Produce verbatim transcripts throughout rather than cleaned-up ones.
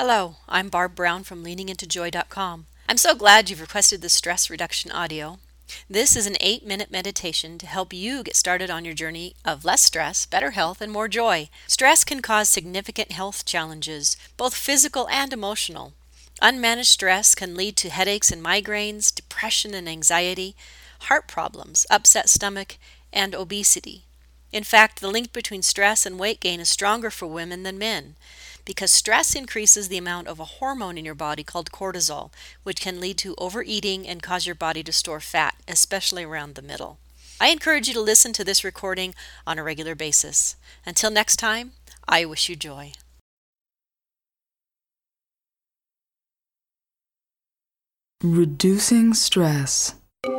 Hello, I'm Barb Brown from leaning into joy dot com. I'm so glad you've requested this stress reduction audio. This is an eight minute meditation to help you get started on your journey of less stress, better health, and more joy. Stress can cause significant health challenges, both physical and emotional. Unmanaged stress can lead to headaches and migraines, depression and anxiety, heart problems, upset stomach, and obesity. In fact, the link between stress and weight gain is stronger for women than men, because stress increases the amount of a hormone in your body called cortisol, which can lead to overeating and cause your body to store fat, especially around the middle. I encourage you to listen to this recording on a regular basis. Until next time, I wish you joy. Reducing stress.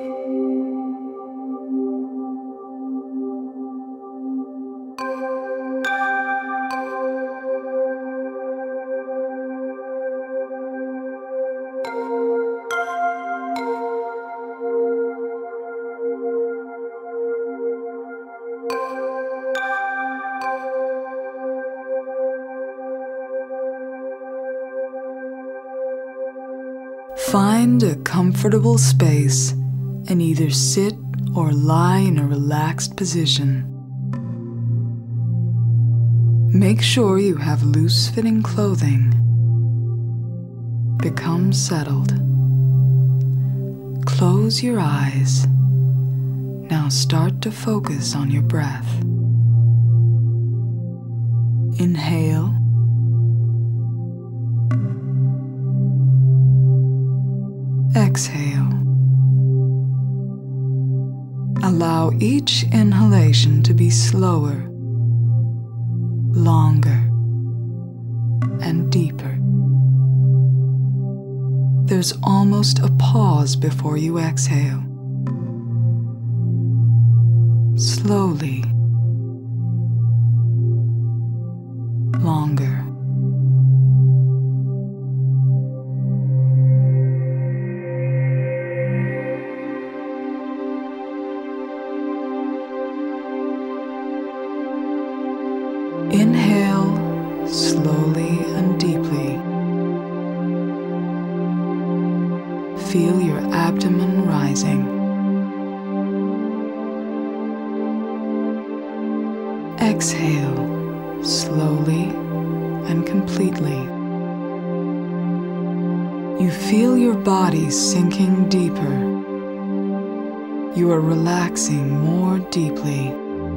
Find a comfortable space and either sit or lie in a relaxed position. Make sure you have loose-fitting clothing. Become settled. Close your eyes. Now start to focus on your breath. Inhale. Exhale. Allow each inhalation to be slower, longer, and deeper. There's almost a pause before you exhale. Slowly, longer. Inhale slowly and deeply. Feel your abdomen rising. Exhale slowly and completely. You feel your body sinking deeper. You are relaxing more deeply.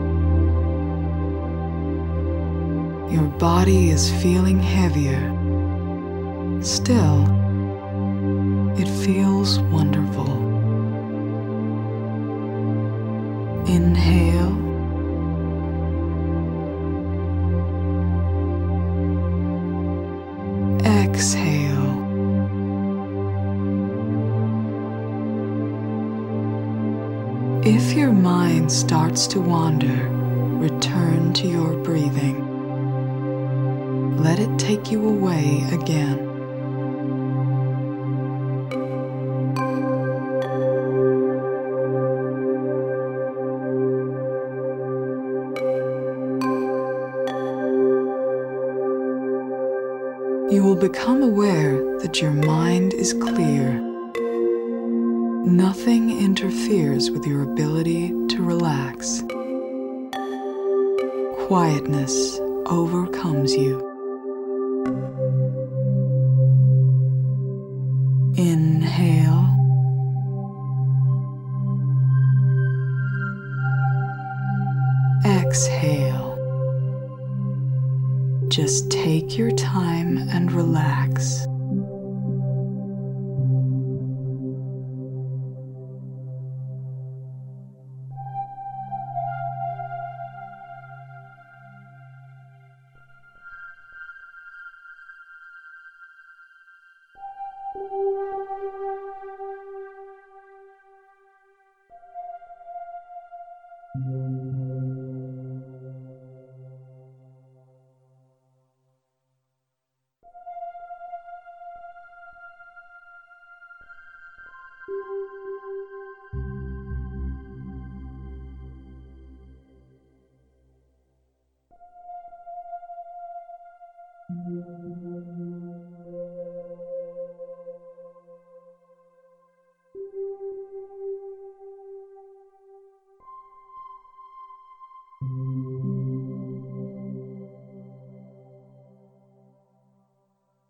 Your body is feeling heavier. Still, it feels wonderful. Inhale. Exhale. If your mind starts to wander, return to your breathing. Let it take you away again. You will become aware that your mind is clear. Nothing interferes with your ability to relax. Quietness overcomes you. Inhale. Exhale. Just take your time and relax.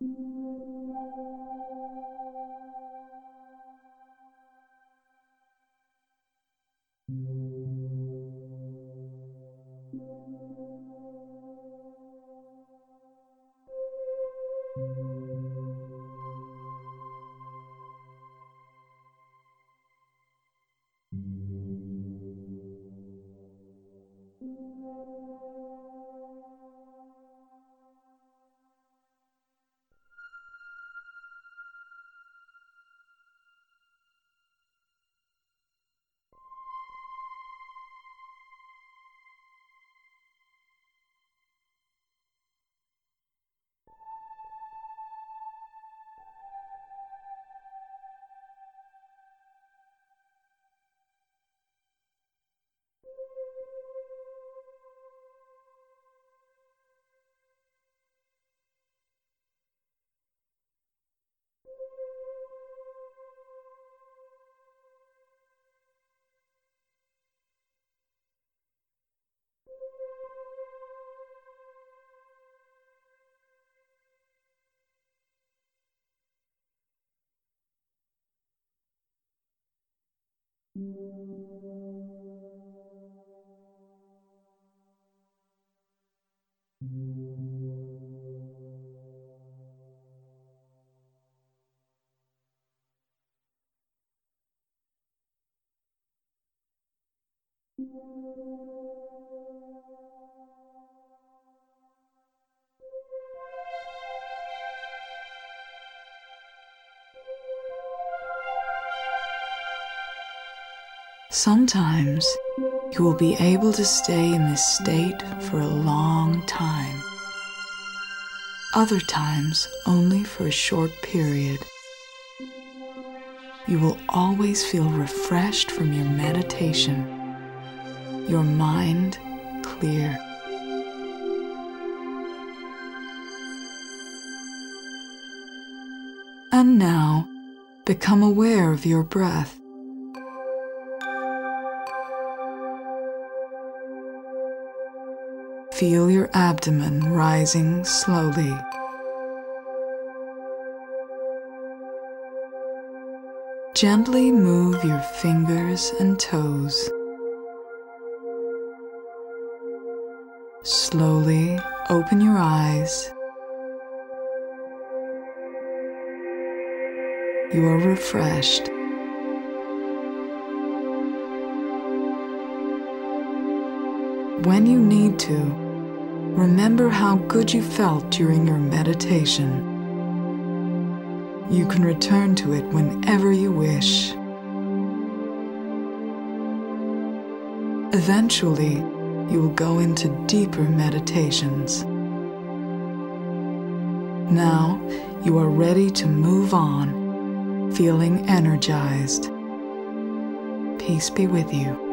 Sometimes you will be able to stay in this state for a long time. Other times, only for a short period. You will always feel refreshed from your meditation, your mind clear. And now, become aware of your breath. Feel your abdomen rising slowly. Gently move your fingers and toes. Slowly open your eyes. You are refreshed. When you need to, remember how good you felt during your meditation. You can return to it whenever you wish. Eventually, you will go into deeper meditations. Now, you are ready to move on, feeling energized. Peace be with you.